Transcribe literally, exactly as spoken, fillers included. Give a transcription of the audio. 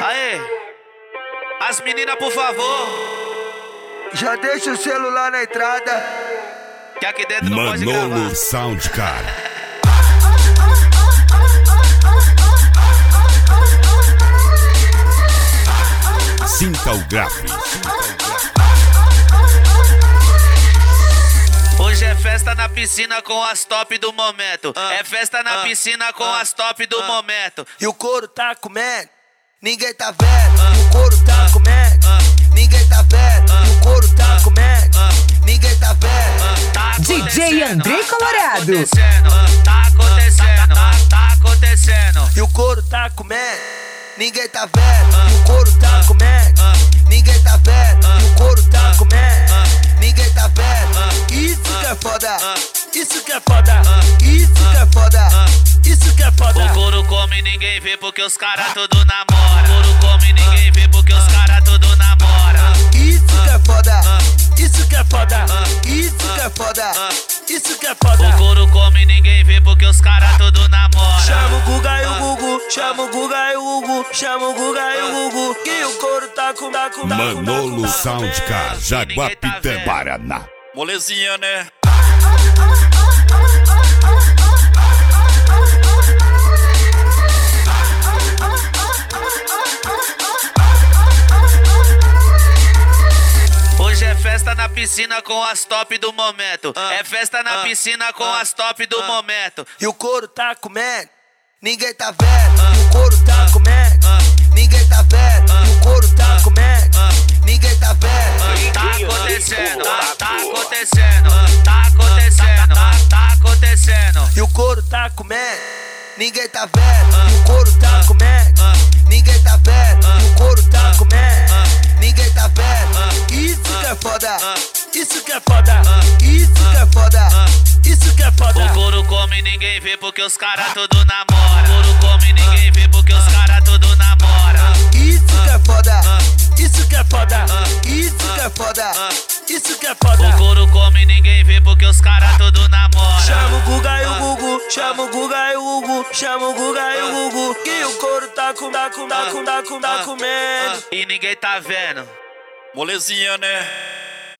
Aê, as meninas, por favor. Já deixa o celular na entrada. Que aqui dentro não pode gravar. Manolo Sound, cara. Sinta o gráfico. Hoje é festa na piscina com as top do momento. Ah, é festa na ah, piscina com ah, as top do ah. momento. E o couro tá comendo, ninguém tá vendo. E o couro tá comendo, ninguém tá vendo. E o couro tá comendo, ninguém tá vendo. Tá D J Andrei Colorado. Tá acontecendo, tá, tá acontecendo. E o couro tá comendo, ninguém tá vendo. E o couro tá comendo, ninguém tá vendo. E o couro tá comendo, ninguém tá vendo. Isso que é foda, isso que é foda, isso que é foda, isso que é foda. O couro come, ninguém vê porque os caras tudo namora. O couro come, ninguém vê porque os caras tudo namora. Isso que é foda, isso que é foda, isso que é foda, isso que é foda. O couro come, ninguém vê porque os caras tudo namora. Chama o Guga e o Gugu, chama o Guga e o Gugu, chama o Guga e o Gugu. E o couro tá com da com da com da Manolo Sound, cara. Jaguapitã, Paraná. Molezinha, né? Hoje é festa na piscina com as top do momento. É festa na piscina com as top do momento. E o couro tá comendo, ninguém tá vendo. E o couro tá comendo, ninguém tá vendo. E o couro tá comendo, ninguém tá vendo. Tá acontecendo, tá, tá acontecendo, tá acontecendo, tá, tá acontecendo. E o couro tá comendo, ninguém tá vendo. E o couro tá comendo, ninguém tá vendo. E o couro tá comendo, ninguém tá vendo. Isso que é foda, isso que é foda, isso que é foda, isso que é foda. O couro come, ninguém vê porque os caras tudo namora. O couro come, ninguém vê porque os caras tudo namora. Isso que é foda, isso que é foda, isso que é foda, isso que é foda. O couro come, ninguém vê porque os caras tudo namora. Chama o Guga e o Gugu, chama o Guga e o Gugu, chama o Guga e o Gugu. E o couro tá com da com da com da com da comendo. E ninguém tá vendo. Molezinha, né?